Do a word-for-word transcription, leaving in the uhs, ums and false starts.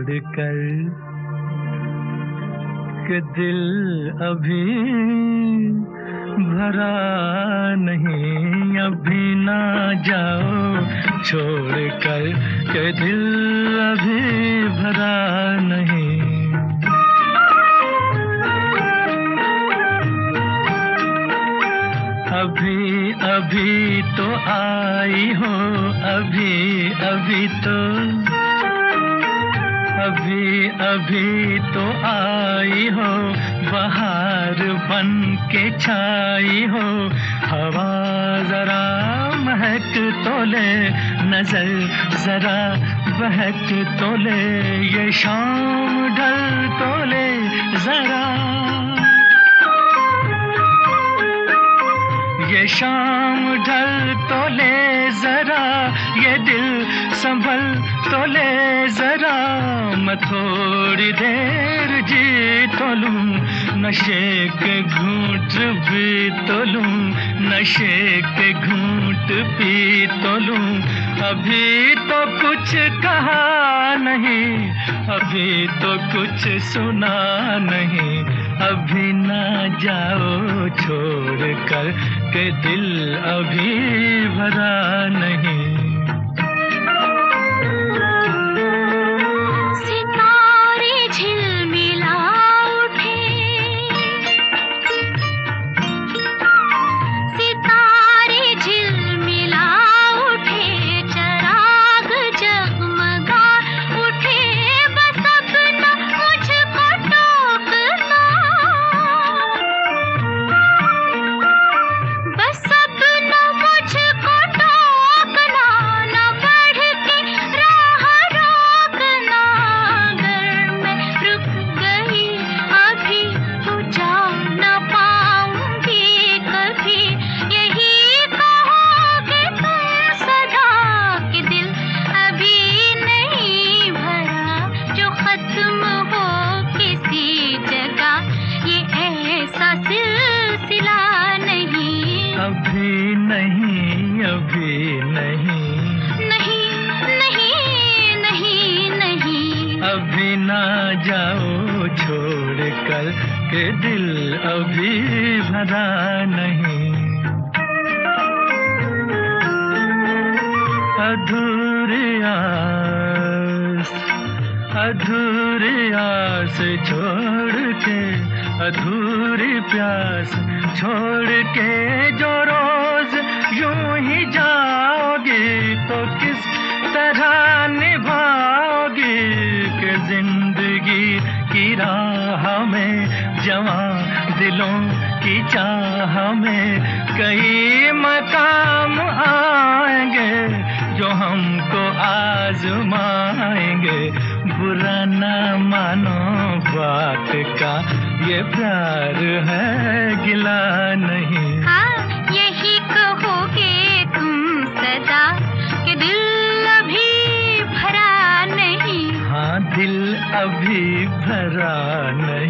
छोड़ कर कि दिल अभी भरा नहीं, अभी ना जाओ छोड़ कर कि दिल अभी भरा नहीं। अभी अभी तो आई हो, अभी अभी तो अभी अभी तो आई हो, बहार बन के छाई हो। हवा जरा महक तो ले, नजर जरा बहक तो ले, ये शाम ढल तो ले जरा, ये शाम ढल तो ले जरा, ये दिल संभल तो ले जरा। मैं थोड़ी देर जी तो लूं, नशे के घूंट भी तो लूं, नशे के घूंट पी तो लूं। अभी तो कुछ कहा नहीं, अभी तो कुछ सुना नहीं, अभी ना जाओ छोड़ कर के दिल अभी भरा नहीं। अभी नहीं, अभी नहीं, नहीं नहीं नहीं नहीं, अभी ना जाओ छोड़ कर के दिल अभी भरा नहीं। अधूरी आस, अधूरी आस छोड़ के, अधूरी प्यास छोड़ के जो रोज यूं ही जाओगी तो किस तरह निभाओगी कि जिंदगी की राह में, जवां दिलों की चाह में कई मकाम आएंगे जो हमको आजमाएंगे। बुरा न मानो बात का, ये प्यार है गिला नहीं। हाँ यही कहोगे तुम सदा कि दिल अभी भरा नहीं। हाँ दिल अभी भरा नहीं।